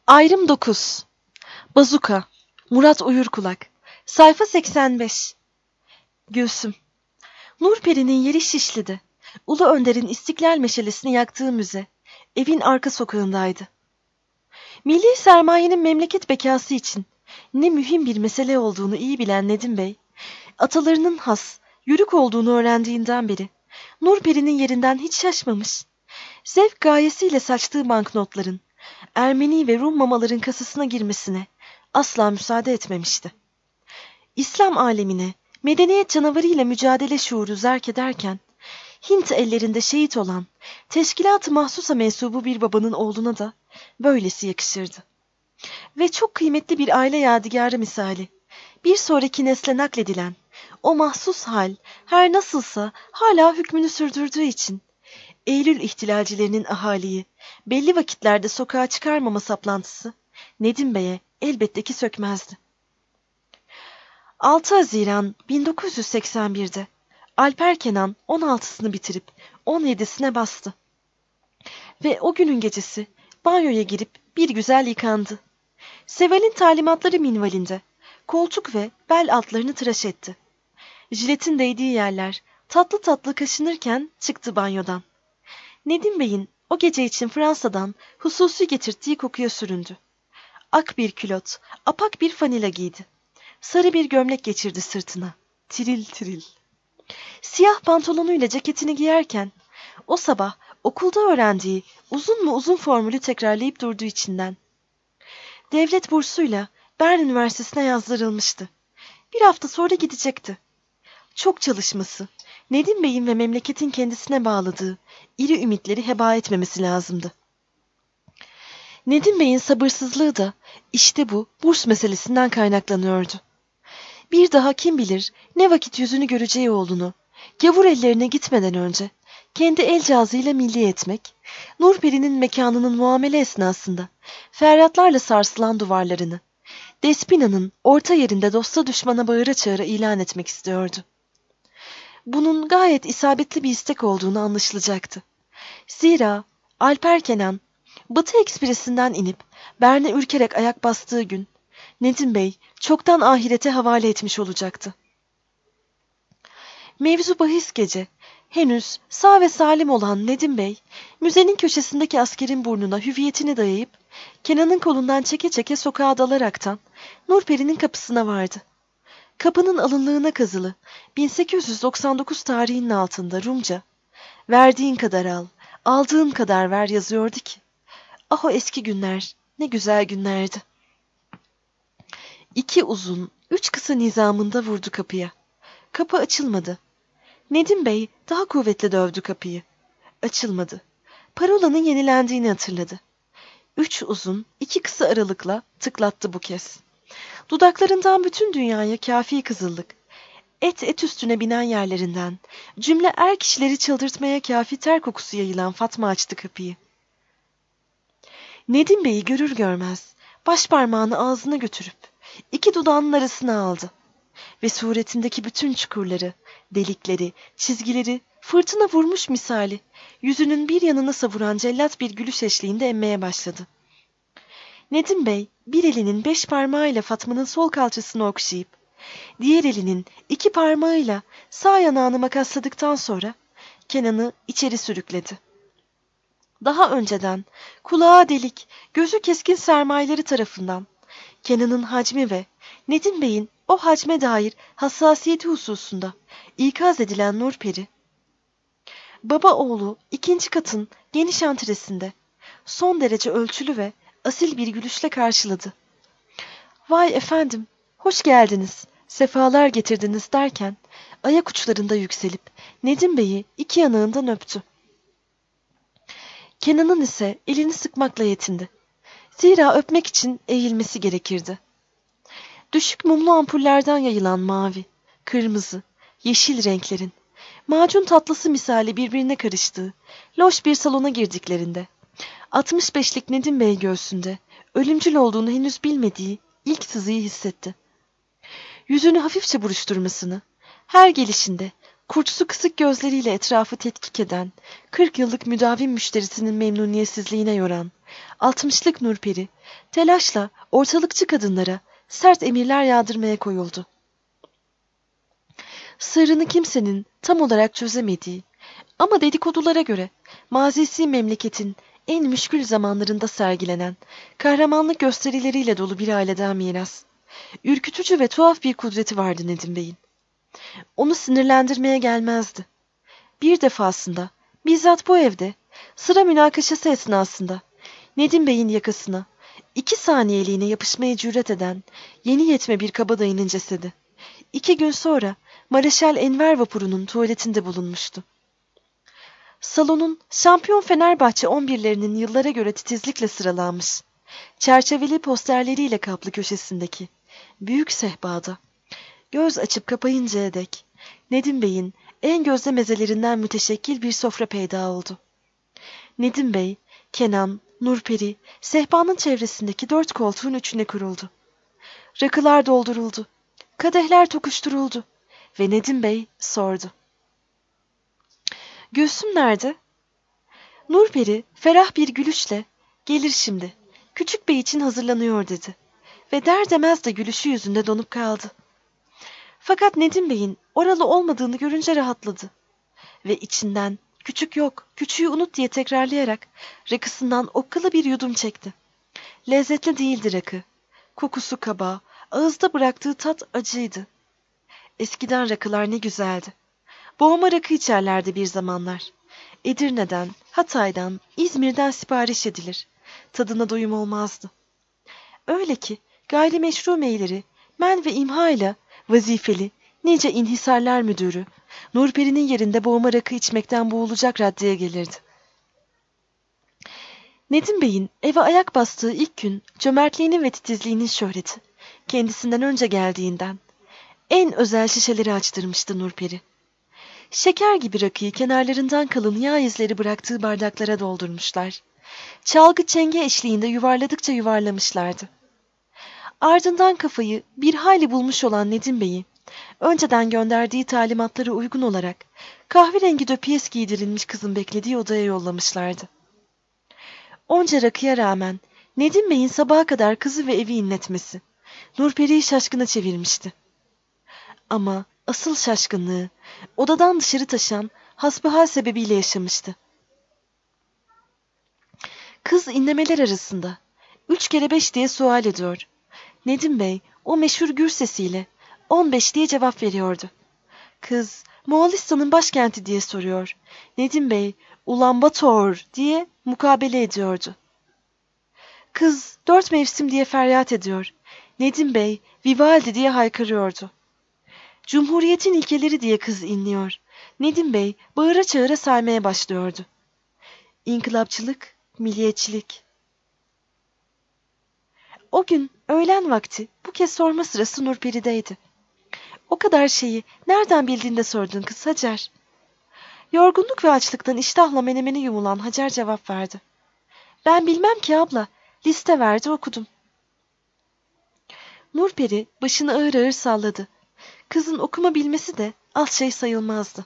Ayrım 9. Bazuka. Murat Uyurkulak. Sayfa 85. Gülsüm. Nurperi'nin yeri Şişli'de. Ulu Önder'in İstiklal meşalesini yaktığı müze. Evin arka sokağındaydı. Milli sermayenin memleket bekası için ne mühim bir mesele olduğunu iyi bilen Nedim Bey, atalarının has, yürük olduğunu öğrendiğinden beri Nurperi'nin yerinden hiç şaşmamış, zevk gayesiyle saçtığı banknotların Ermeni ve Rum mamaların kasasına girmesine asla müsaade etmemişti. İslam alemine medeniyet canavarıyla mücadele şuuru zerk ederken, Hint ellerinde şehit olan teşkilat-ı mahsusa mensubu bir babanın oğluna da böylesi yakışırdı. Ve çok kıymetli bir aile yadigarı misali, bir sonraki nesle nakledilen o mahsus hal her nasılsa hala hükmünü sürdürdüğü için, Eylül ihtilalcilerinin ahaliyi belli vakitlerde sokağa çıkarmama saplantısı Nedim Bey'e elbette ki sökmezdi. 6 Haziran 1981'de Alper Kenan 16'sını bitirip 17'sine bastı. Ve o günün gecesi banyoya girip bir güzel yıkandı. Seval'in talimatları minvalinde koltuk ve bel altlarını tıraş etti. Jiletin değdiği yerler tatlı tatlı kaşınırken çıktı banyodan. Nedim Bey'in o gece için Fransa'dan hususi getirttiği kokuya süründü. Ak bir külot, apak bir fanila giydi. Sarı bir gömlek geçirdi sırtına. Tiril tiril. Siyah pantolonuyla ceketini giyerken o sabah okulda öğrendiği uzun mu uzun formülü tekrarlayıp durdu içinden. Devlet bursuyla Bern Üniversitesi'ne yazdırılmıştı. Bir hafta sonra gidecekti. Çok çalışması, Nedim Bey'in ve memleketin kendisine bağladığı iri ümitleri heba etmemesi lazımdı. Nedim Bey'in sabırsızlığı da işte bu burs meselesinden kaynaklanıyordu. Bir daha kim bilir ne vakit yüzünü göreceği oğlunu, gavur ellerine gitmeden önce kendi el cihazıyla milli etmek, Nurperi'nin mekanının muamele esnasında feryatlarla sarsılan duvarlarını, Despina'nın orta yerinde dosta düşmana bağıra çağıra ilan etmek istiyordu. Bunun gayet isabetli bir istek olduğunu anlaşılacaktı. Zira Alper Kenan, Batı Ekspresi'nden inip Bern'e ürkerek ayak bastığı gün, Nedim Bey çoktan ahirete havale etmiş olacaktı. Mevzu bahis gece, henüz sağ ve salim olan Nedim Bey, müzenin köşesindeki askerin burnuna hüviyetini dayayıp, Kenan'ın kolundan çeke çeke sokağa dalaraktan Nurperi'nin kapısına vardı. Kapının alınlığına kazılı 1899 tarihinin altında Rumca, "Verdiğin kadar al, aldığın kadar ver" yazıyordu ki, ah o eski günler ne güzel günlerdi. 2 uzun, 3 kısa nizamında vurdu kapıya. Kapı açılmadı. Nedim Bey daha kuvvetli dövdü kapıyı. Açılmadı. Parolanın yenilendiğini hatırladı. 3 uzun, 2 kısa aralıkla tıklattı bu kez. Dudaklarından bütün dünyaya kafi kızıllık, et üstüne binen yerlerinden, cümle kişileri çıldırtmaya kafi ter kokusu yayılan Fatma açtı kapıyı. Nedim Bey'i görür görmez başparmağını ağzına götürüp 2 dudağının arasına aldı ve suretindeki bütün çukurları, delikleri, çizgileri fırtına vurmuş misali yüzünün bir yanına savuran cellat bir gülüş eşliğinde emmeye başladı. Nedim Bey bir elinin 5 parmağıyla Fatma'nın sol kalçasını okşayıp, diğer elinin 2 parmağıyla sağ yanağını makasladıktan sonra Kenan'ı içeri sürükledi. Daha önceden kulağa delik, gözü keskin sermayeleri tarafından Kenan'ın hacmi ve Nedim Bey'in o hacme dair hassasiyeti hususunda ikaz edilen Nurperi, baba oğlu 2. katın geniş antresinde son derece ölçülü ve asil bir gülüşle karşıladı. "Vay efendim, hoş geldiniz, sefalar getirdiniz" derken ayak uçlarında yükselip Nedim Bey'i 2 yanağından öptü. Kenan'ın ise elini sıkmakla yetindi. Zira öpmek için eğilmesi gerekirdi. Düşük mumlu ampullerden yayılan mavi, kırmızı, yeşil renklerin macun tatlısı misali birbirine karıştığı loş bir salona girdiklerinde 65'lik Nedim Bey göğsünde ölümcül olduğunu henüz bilmediği ilk sızıyı hissetti. Yüzünü hafifçe buruşturmasını, her gelişinde kurtsu kısık gözleriyle etrafı tetkik eden 40 yıllık müdavim müşterisinin memnuniyetsizliğine yoran 60'lık Nurperi, telaşla ortalıkçı kadınlara sert emirler yağdırmaya koyuldu. Sırrını kimsenin tam olarak çözemediği ama dedikodulara göre mazisi memleketin en müşkül zamanlarında sergilenen kahramanlık gösterileriyle dolu bir aileden miras, ürkütücü ve tuhaf bir kudreti vardı Nedim Bey'in. Onu sinirlendirmeye gelmezdi. Bir defasında, bizzat bu evde, sıra münakaşası esnasında, Nedim Bey'in yakasına 2 saniyeliğine yapışmaya cüret eden yeni yetme bir kabadayının cesedi, 2 gün sonra Mareşal Enver vapurunun tuvaletinde bulunmuştu. Salonun şampiyon Fenerbahçe 11'lerinin yıllara göre titizlikle sıralanmış, çerçeveli posterleriyle kaplı köşesindeki büyük sehpada, göz açıp kapayıncaya dek Nedim Bey'in en gözde mezelerinden müteşekkil bir sofra peyda oldu. Nedim Bey, Kenan, Nurperi, sehpanın çevresindeki 4 koltuğun üçüne kuruldu. Rakılar dolduruldu, kadehler tokuşturuldu ve Nedim Bey sordu. Gülsüm nerede? Nurperi ferah bir gülüşle, gelir şimdi, küçük bey için hazırlanıyor dedi ve der demez de gülüşü yüzünde donup kaldı. Fakat Nedim Bey'in oralı olmadığını görünce rahatladı ve içinden küçük yok, küçüğü unut diye tekrarlayarak rakısından okkalı bir yudum çekti. Lezzetli değildi rakı. Kokusu kaba, ağızda bıraktığı tat acıydı. Eskiden rakılar ne güzeldi. Boğma rakı içerlerdi bir zamanlar. Edirne'den, Hatay'dan, İzmir'den sipariş edilir. Tadına doyum olmazdı. Öyle ki gayrimeşru meyleri men ve imha ile vazifeli nice inhisarlar müdürü Nurperi'nin yerinde boğma rakı içmekten boğulacak raddeye gelirdi. Nedim Bey'in eve ayak bastığı ilk gün cömertliğinin ve titizliğinin şöhreti kendisinden önce geldiğinden en özel şişeleri açtırmıştı Nurperi. Şeker gibi rakıyı kenarlarından kalın yağ izleri bıraktığı bardaklara doldurmuşlar. Çalgı çenge eşliğinde yuvarladıkça yuvarlamışlardı. Ardından kafayı bir hayli bulmuş olan Nedim Bey'i, önceden gönderdiği talimatlara uygun olarak kahverengi döpiyes giydirilmiş kızın beklediği odaya yollamışlardı. Onca rakıya rağmen Nedim Bey'in sabaha kadar kızı ve evi inletmesi Nurperi'yi şaşkına çevirmişti. Ama asıl şaşkınlığı odadan dışarı taşan hasbihal sebebiyle yaşamıştı. Kız inlemeler arasında 3 kere 5 diye sual ediyor. Nedim Bey o meşhur gür sesiyle 15 diye cevap veriyordu. Kız Moğolistan'ın başkenti diye soruyor. Nedim Bey Ulan-Bator diye mukabele ediyordu. Kız 4 mevsim diye feryat ediyor. Nedim Bey Vivaldi diye haykırıyordu. Cumhuriyetin ilkeleri diye kız inliyor. Nedim Bey bağıra çağıra saymaya başlıyordu. İnkılapçılık, milliyetçilik. O gün öğlen vakti bu kez sorma sırası Nurperi'deydi. O kadar şeyi nereden bildiğinde sordun kız Hacer. Yorgunluk ve açlıktan iştahla menemeni yumulan Hacer cevap verdi. Ben bilmem ki abla, liste verdi okudum. Nurperi başını ağır ağır salladı. Kızın okuma bilmesi de az şey sayılmazdı.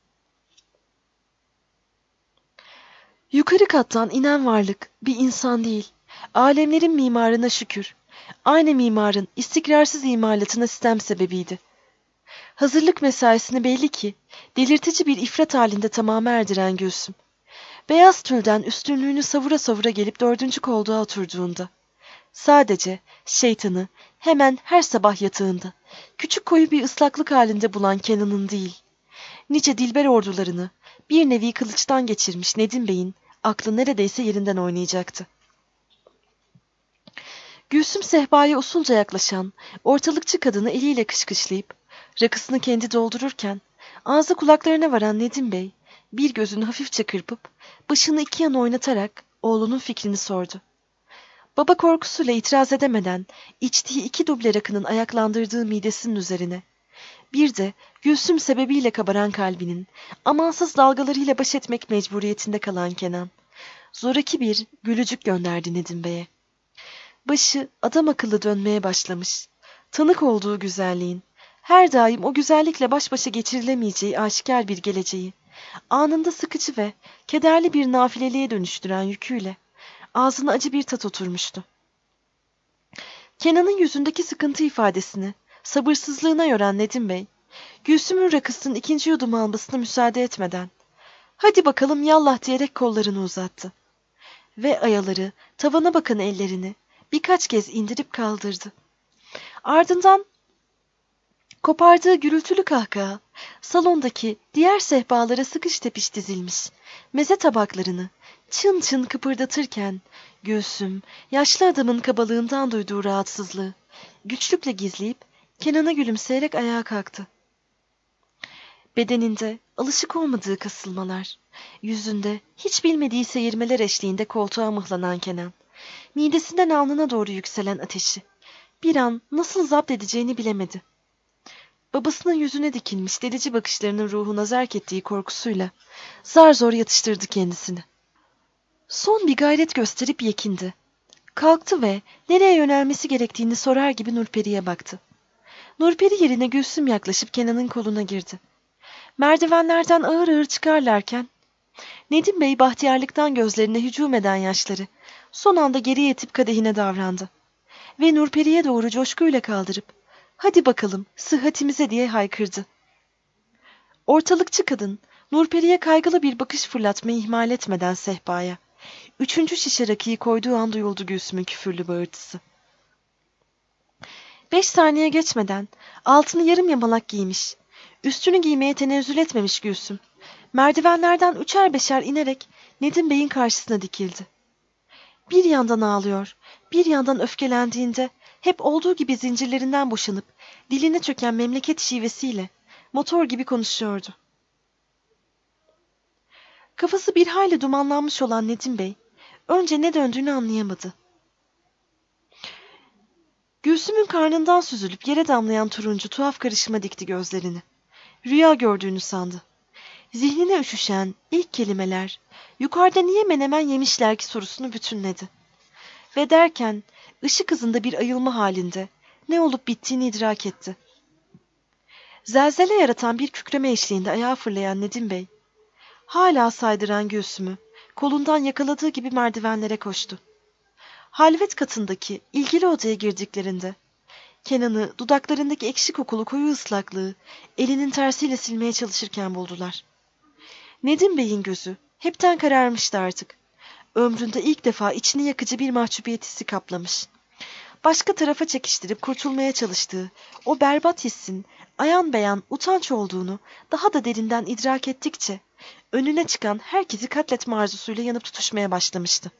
Yukarı kattan inen varlık bir insan değil. Alemlerin mimarına şükür. Aynı mimarın istikrarsız imalatına sitem sebebiydi. Hazırlık mesaisini belli ki delirtici bir ifrat halinde tamama erdiren Gülsüm. Beyaz tülden üstünlüğünü savura savura gelip 4. koltuğa oturduğunda sadece şeytanı hemen her sabah yatağında küçük koyu bir ıslaklık halinde bulan Kenan'ın değil, nice dilber ordularını bir nevi kılıçtan geçirmiş Nedim Bey'in aklı neredeyse yerinden oynayacaktı. Gülsüm sehpaya usulca yaklaşan ortalıkçı kadını eliyle kışkışlayıp rakısını kendi doldururken ağzı kulaklarına varan Nedim Bey bir gözünü hafifçe kırpıp başını 2 yana oynatarak oğlunun fikrini sordu. Baba korkusuyla itiraz edemeden içtiği 2 duble rakının ayaklandırdığı midesinin üzerine bir de Gülsüm sebebiyle kabaran kalbinin amansız dalgalarıyla baş etmek mecburiyetinde kalan Kenan zoraki bir gülücük gönderdi Nedim Bey'e. Başı adam akıllı dönmeye başlamış. Tanık olduğu güzelliğin, her daim o güzellikle baş başa geçirilemeyeceği aşikar bir geleceği, anında sıkıcı ve kederli bir nafileliğe dönüştüren yüküyle, Ağzına acı bir tat oturmuştu. Kenan'ın yüzündeki sıkıntı ifadesini, sabırsızlığına yoran Nedim Bey, Gülsüm'ün rakısının ikinci yudum almasına müsaade etmeden, "Hadi bakalım yallah" diyerek kollarını uzattı. Ve ayaları, tavana bakan ellerini birkaç kez indirip kaldırdı. Ardından kopardığı gürültülü kahkaha, salondaki diğer sehpalara sıkış tepiş dizilmiş meze tabaklarını çın çın kıpırdatırken, Gülsüm, yaşlı adamın kabalığından duyduğu rahatsızlığı güçlükle gizleyip Kenan'a gülümseyerek ayağa kalktı. Bedeninde alışık olmadığı kasılmalar, yüzünde hiç bilmediği seyirmeler eşliğinde koltuğa mıhlanan Kenan, midesinden alnına doğru yükselen ateşi bir an nasıl zapt edeceğini bilemedi. Babasının yüzüne dikilmiş delici bakışlarının ruhuna zerk ettiği korkusuyla zar zor yatıştırdı kendisini. Son bir gayret gösterip yekindi. Kalktı ve nereye yönelmesi gerektiğini sorar gibi Nurperi'ye baktı. Nurperi yerine Gülsüm yaklaşıp Kenan'ın koluna girdi. Merdivenlerden ağır ağır çıkarlarken Nedim Bey bahtiyarlıktan gözlerine hücum eden yaşları son anda geriye itip kadehine davrandı. Ve Nurperi'ye doğru coşkuyla kaldırıp "Hadi bakalım sıhhatimize" diye haykırdı. Ortalıkçı kadın Nurperi'ye kaygılı bir bakış fırlatmayı ihmal etmeden sehpaya, üçüncü şişe rakıyı koyduğu an duyuldu Gülsüm'ün küfürlü bağırtısı. 5 saniye geçmeden altını yarım yamalak giymiş, üstünü giymeye tenezzül etmemiş Gülsüm, merdivenlerden üçer beşer inerek Nedim Bey'in karşısına dikildi. Bir yandan ağlıyor, bir yandan öfkelendiğinde hep olduğu gibi zincirlerinden boşanıp diline çöken memleket şivesiyle motor gibi konuşuyordu. Kafası bir hayli dumanlanmış olan Nedim Bey önce ne döndüğünü anlayamadı. Gülsüm'ün karnından süzülüp yere damlayan turuncu tuhaf karışıma dikti gözlerini. Rüya gördüğünü sandı. Zihnine üşüşen ilk kelimeler yukarıda niye menemen yemişler ki sorusunu bütünledi. Ve derken ışık hızında bir ayılma halinde ne olup bittiğini idrak etti. Zelzele yaratan bir kükreme eşliğinde ayağa fırlayan Nedim Bey, hala saydıran Gülsüm'ü kolundan yakaladığı gibi merdivenlere koştu. Halvet katındaki ilgili odaya girdiklerinde Kenan'ı dudaklarındaki ekşi kokulu koyu ıslaklığı elinin tersiyle silmeye çalışırken buldular. Nedim Bey'in gözü hepten kararmıştı artık. Ömründe ilk defa içini yakıcı bir mahcubiyet hissi kaplamış. Başka tarafa çekiştirip kurtulmaya çalıştığı o berbat hissin ayan beyan utanç olduğunu daha da derinden idrak ettikçe önüne çıkan herkesi katletme arzusuyla yanıp tutuşmaya başlamıştı.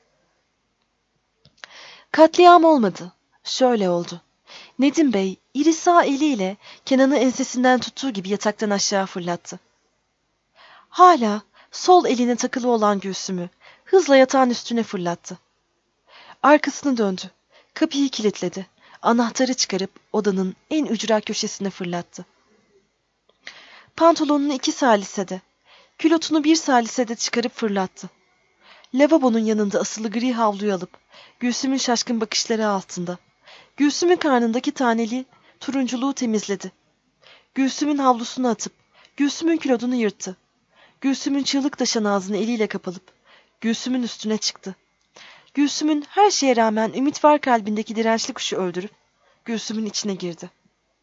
Katliam olmadı. Şöyle oldu. Nedim Bey iri sağ eliyle Kenan'ı ensesinden tuttuğu gibi yataktan aşağı fırlattı. Hala sol eline takılı olan Gülsüm'ü hızla yatağın üstüne fırlattı. Arkasını döndü. Kapıyı kilitledi. Anahtarı çıkarıp odanın en ücra köşesine fırlattı. Pantolonunu 2 salisede, külotunu 1 salisede çıkarıp fırlattı. Lavabonun yanında asılı gri havluyu alıp Gülsüm'ün şaşkın bakışları altında Gülsüm'ün karnındaki taneli turunculuğu temizledi. Gülsüm'ün havlusunu atıp Gülsüm'ün külotunu yırttı. Gülsüm'ün çığlık taşan ağzını eliyle kapalıp Gülsüm'ün üstüne çıktı. Gülsüm'ün her şeye rağmen ümit var kalbindeki dirençli kuşu öldürüp Gülsüm'ün içine girdi.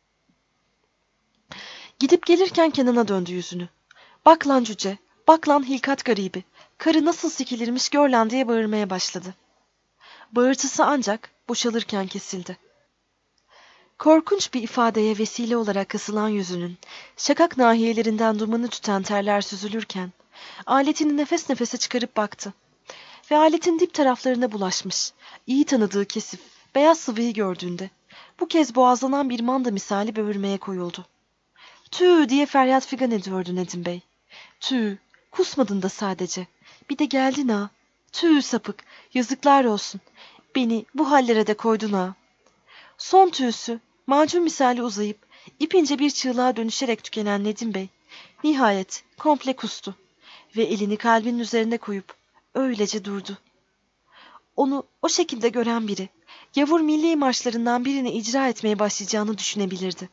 Gidip gelirken Kenan'a döndü yüzünü. "Bak lan cüce, bak lan hilkat garibi, karı nasıl sikilirmiş gör lan" diye bağırmaya başladı. Bağırtısı ancak boşalırken kesildi. Korkunç bir ifadeye vesile olarak kasılan yüzünün şakak nahiyelerinden dumanı tüten terler süzülürken aletini nefes nefese çıkarıp baktı. Ve aletin dip taraflarına bulaşmış, iyi tanıdığı kesif, beyaz sıvıyı gördüğünde bu kez boğazlanan bir manda misali böğürmeye koyuldu. "Tüh" diye feryat figan ediyordu Nedim Bey. "Tüh, kusmadın da sadece. Bir de geldin ha. Tüh sapık, yazıklar olsun. Beni bu hallere de koydun ha." Son tüysü macun misali uzayıp ipince bir çığlığa dönüşerek tükenen Nedim Bey nihayet komple kustu ve elini kalbinin üzerine koyup öylece durdu. Onu o şekilde gören biri gavur milli marşlarından birini icra etmeye başlayacağını düşünebilirdi.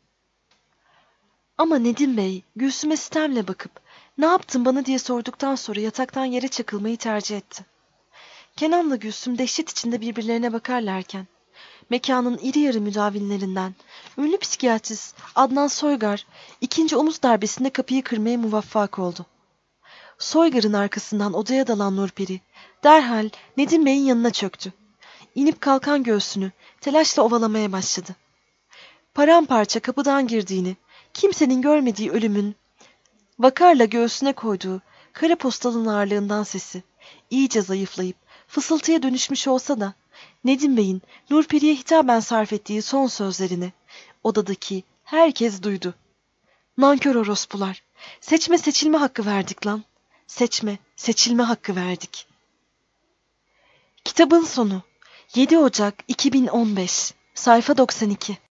Ama Nedim Bey Gülsüm'e sitemle bakıp "Ne yaptın bana?" diye sorduktan sonra yataktan yere çakılmayı tercih etti. Kenan'la Gülsüm dehşet içinde birbirlerine bakarlarken, mekanın iri yarı müdavimlerinden ünlü psikiyatrist Adnan Soygar ikinci omuz darbesinde kapıyı kırmaya muvaffak oldu. Soygar'ın arkasından odaya dalan Nurperi derhal Nedim Bey'in yanına çöktü. İnip kalkan göğsünü telaşla ovalamaya başladı. Paramparça kapıdan girdiğini, kimsenin görmediği ölümün vakarla göğsüne koyduğu kara postalın ağırlığından sesi iyice zayıflayıp fısıltıya dönüşmüş olsa da Nedim Bey'in Nurperi'ye hitaben sarf ettiği son sözlerini odadaki herkes duydu. Nankör orospular, seçme seçilme hakkı verdik lan. Seçme seçilme hakkı verdik. Kitabın sonu 7 Ocak 2015 sayfa 92